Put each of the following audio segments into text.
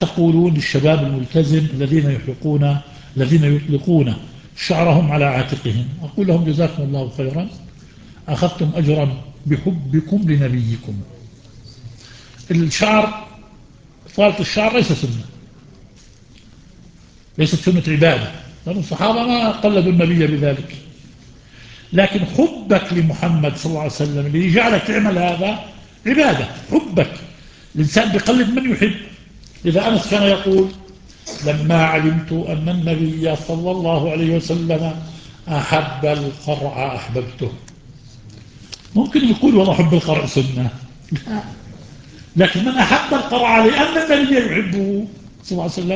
تقولون للشباب الملتزم الذين يطلقون شعرهم على عاتقهم؟ أقول لهم جزاكم الله خيرا، أخذتم أجرا بحبكم لنبيكم. إطالة الشعر ليست سنة عبادة، لأن الصحابة ما قلدوا النبي بذلك، لكن حبك لمحمد صلى الله عليه وسلم اللي جعلك تعمل هذا عبادة. حبك، الإنسان بيقلد من يحب. إذا أنس كان يقول: لما علمت أن النبي صلى الله عليه وسلم أحب القرع أحببته. ممكن يقول: والله حب القرع سنة، لكن من أحب القرع لأن النبي يحبه صلى الله عليه وسلم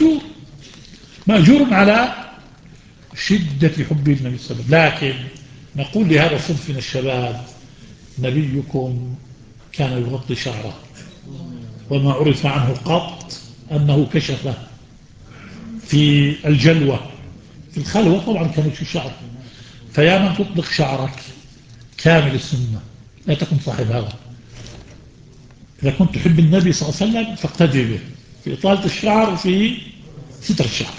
مأجور على شدة حب النبي صلى الله عليه وسلم. لكن نقول لهذا الصنف من الشباب: نبيكم كان يغطي شعره، وما عرف عنه قط أنه كشفه في الجلوة. في الخلوة طبعا كان يكشف شعره. فيا من تطلق شعرك كامل السنة، لا تكن صاحب هوى. إذا كنت تحب النبي صلى الله عليه وسلم فاقتدي به في إطالة الشعر وفي ستر الشعر.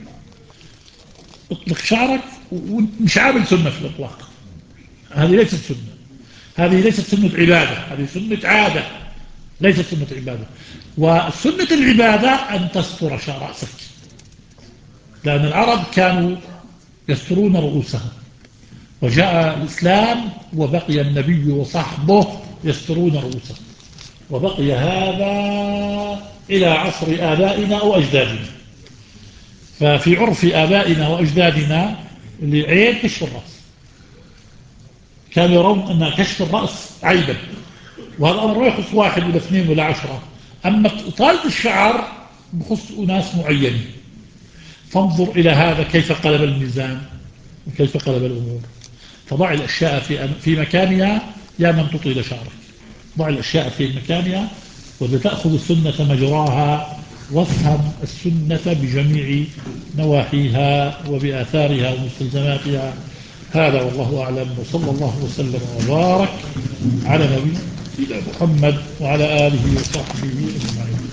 اطلق شعرك ومش عامل سنة في الإطلاق. هذه ليست سنة، هذه ليست سنة عبادة، هذه سنة عادة، ليست سنة عبادة. وسنة العبادة أن تستر شعر رأسك، لأن العرب كانوا يسترون رؤوسهم، وجاء الإسلام وبقي النبي وصحبه يسترون رؤوسهم، وبقي هذا إلى عصر آبائنا أو أجدادنا. ففي عرف آبائنا وأجدادنا العيب كشف الرأس، كانوا يرون أن كشف الرأس عيبا، وهذا أمر يخص 1 ولا 2 ولا 10. أما إطالة الشعر بخص أناس معينين. فانظر إلى هذا كيف قلب الميزان وكيف قلب الأمور. فضع الأشياء في مكانها يا من تطيل شعرك، ضع الأشياء في مكانها وتأخذ السنة مجراها، وافهم السنة بجميع نواحيها وبآثارها ومستلزماتها. هذا والله أعلم، وصلى الله وسلم وبارك على نبينا محمد وعلى آله وصحبه أجمعين.